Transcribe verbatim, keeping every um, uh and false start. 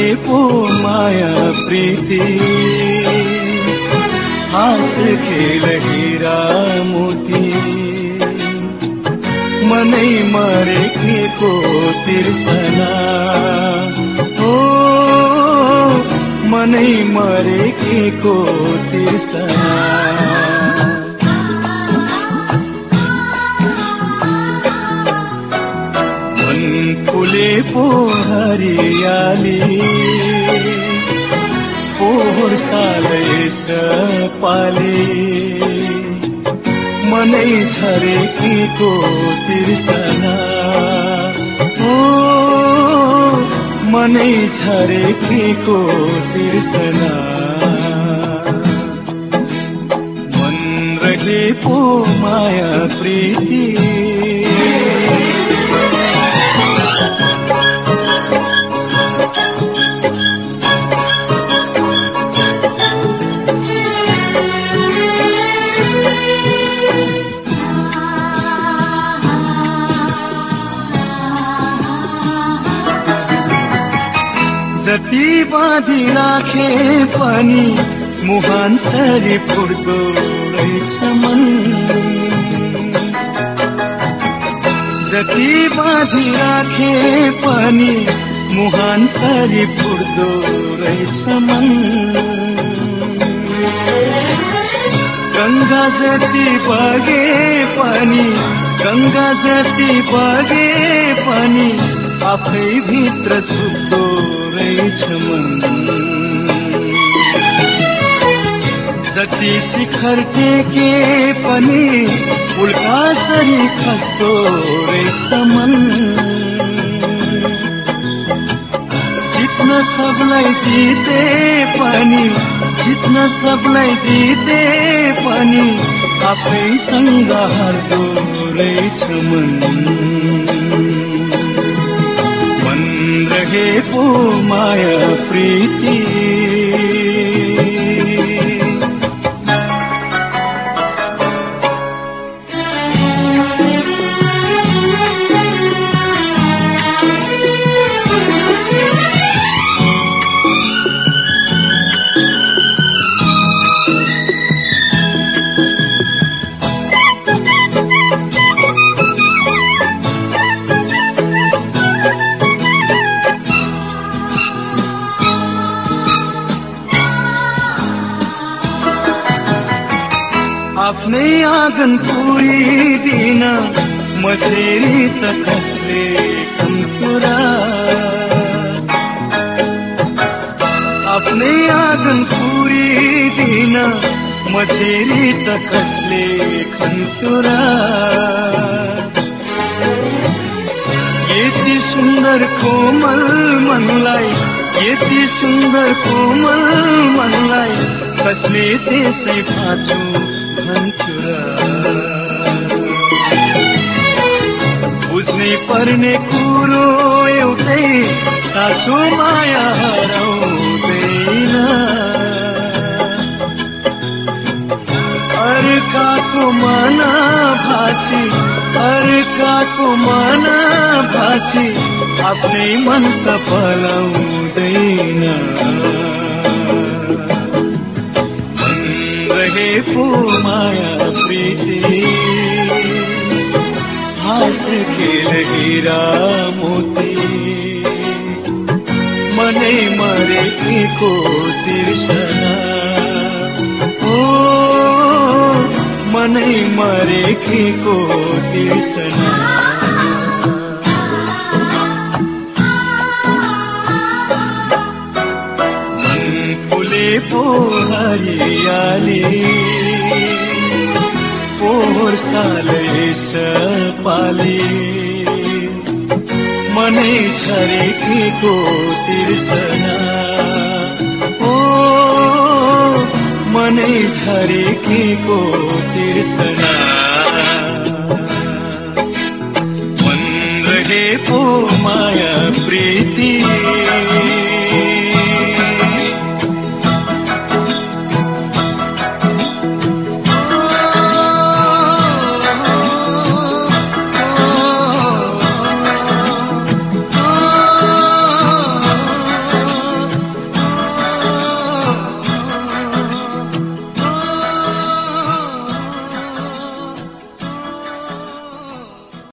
पो माया प्रीति हाँस खेल हीरा मोती मनै मरेको तिर्सना हो मनै मरेको तिर्सना मन फुले पो हरियाली पोहोर सालै सपाले मनै झरेको तिर्सना हो मनै झरेको तिर्सना मन रहे पो माया प्रीति जति बाँधी राखे पनि मुहान सरी फुट्दो रहेछ मन जति बाँधी राखे पनि मुहान सरी फुट्दो रहेछ मन गंगा जति बगे पनि गंगा जति बगे पनि आफै भित्र सुक्दो रहेछ मन जति शिखर टेके पनि उल्का सरी खस्दो रहेछ मन जित्न सबलाई जिते पनि जित्न सबलाई जिते पनि आफैसँग हार्दो रहेछ मन रहे पो माया प्रीति आफ्नै आँगन पुरिदिन मझेरी त कसले कन्थुरा आफ्नै आँगन पुरिदिन मझेरी त कसले कन्थुरा यति सुन्दर कोमल मनलाई यति सुन्दर कोमल मनलाई कसले त्यसै भाँचो बुझ्नै पर्ने कुरो एउटै साँचो माया हराउँदैन अर्काको मन भाँची अर्काको मन भाँची आफ्नै मन त पलाउँदैन रहे पो माया प्रीति हाँस खेल हीरा मोती मनै मरेको तिर्सना ओ मनै मरेको तिर्सना मन फुले पो हरियाली पोहोर सालै सपाले मनै झरेको तिर्सना ओ मनै झरेको तिर्सना मन रहे पो माया प्रीति